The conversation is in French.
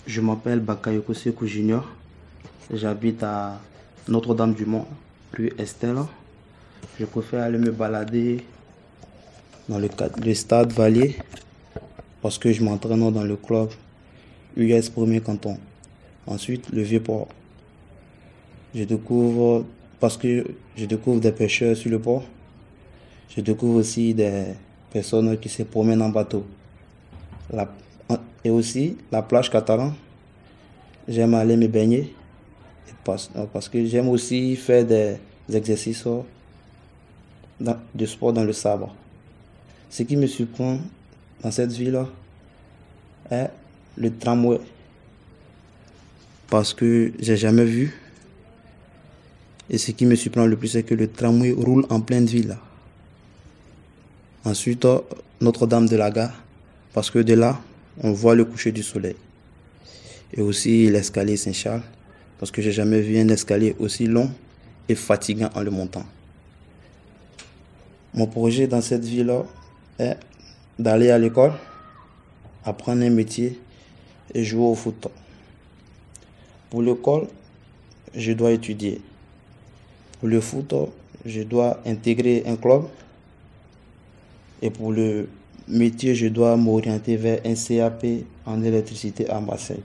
Je m'appelle Bakayoko Sekou Junior. J'habite à Notre-Dame-du-Mont, rue Estelle. Je préfère aller me balader dans le stade Valier parce que je m'entraîne dans le club US Premier Canton. Ensuite, le Vieux-Port. Parce que je découvre des pêcheurs sur le port. Je découvre aussi des personnes qui se promènent en bateau. Et aussi la plage catalane. J'aime aller me baigner parce que j'aime aussi faire des exercices de sport dans le sable. Ce qui me surprend dans cette ville est le tramway parce que j'ai jamais vu. Et ce qui me surprend le plus, c'est que le tramway roule en pleine ville. Ensuite, Notre-Dame de la Gare, parce que de là, on voit le coucher du soleil. Et aussi l'escalier Saint-Charles, parce que j'ai jamais vu un escalier aussi long et fatigant en le montant. Mon projet dans cette ville est d'aller à l'école, apprendre un métier et jouer au foot. Pour l'école, je dois étudier. Pour le foot, je dois intégrer un club. Et pour le métier, je dois m'orienter vers un CAP en électricité à Marseille.